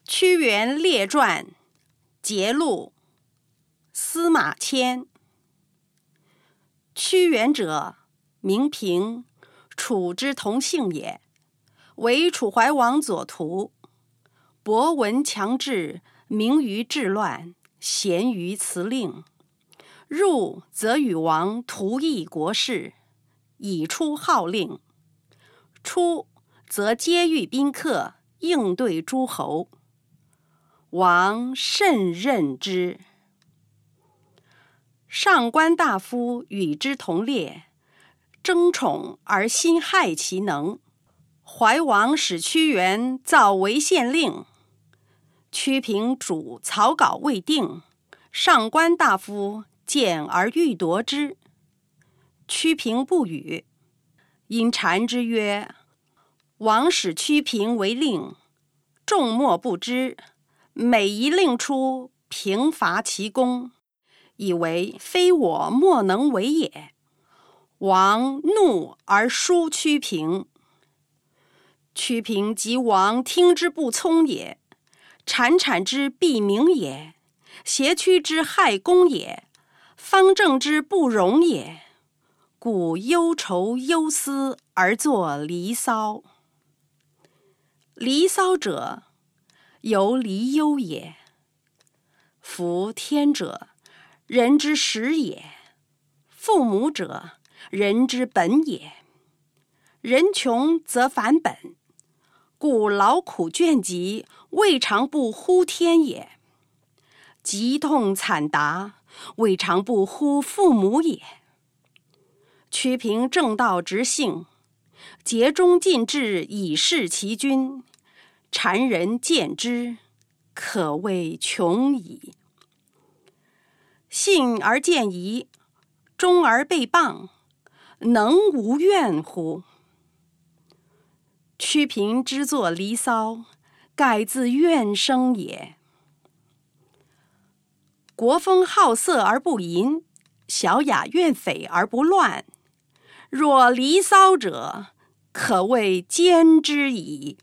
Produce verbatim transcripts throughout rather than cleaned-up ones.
屈原列传节录，司马迁。屈原者，名平，楚之同姓也，为楚怀王左徒，博闻强志，明于治乱，贤于辞令。入则与王图议国事，以出号令；出则接遇宾客，应对诸侯。王甚任之。上官大夫与之同列，争宠而心害其能。怀王使屈原造违宪令，屈平主草稿未定，上官大夫见而欲夺之，屈平不与，因谗之曰：王使屈平为令，众莫不知，每一令出，平伐其功，以为非我莫能为也。王怒而书屈平。屈平及王听之不聪也，谗谗之必明也，挟屈之害公也，方正之不容也，故忧愁忧思而作离骚。离骚者，由离忧也。夫天者，人之始也；父母者，人之本也。人穷则反本，故劳苦倦疾，未尝不呼天也；疾痛惨达，未尝不呼父母也。屈平正道直性，竭忠尽智以事其君，谗人见之，可谓穷矣。信而见疑，忠而被谤，能无怨乎？屈平之作离骚，盖自怨生也。国风好色而不淫，小雅怨匪而不乱，若离骚者，可谓奸之矣。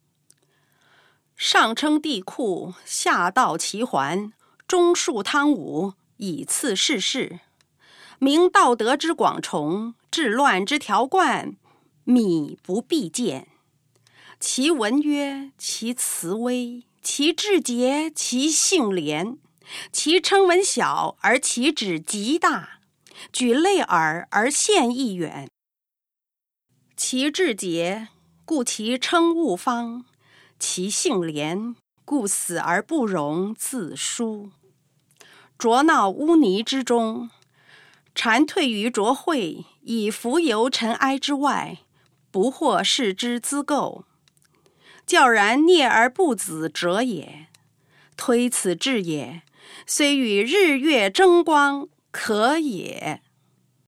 上称帝库，下道齐桓，中树汤武，以次世事，明道德之广崇，治乱之条贯，靡不必见。其文约，其辞微，其志节，其性廉，其称文小而其旨极大，举类耳而现意远。其志节，故其称物方；其性廉，故死而不容自疏。浊闹污泥之中，蝉退于浊秽，以浮游尘埃之外，不获世之资垢，教然孽而不子者也。推此志也，虽与日月争光，可也。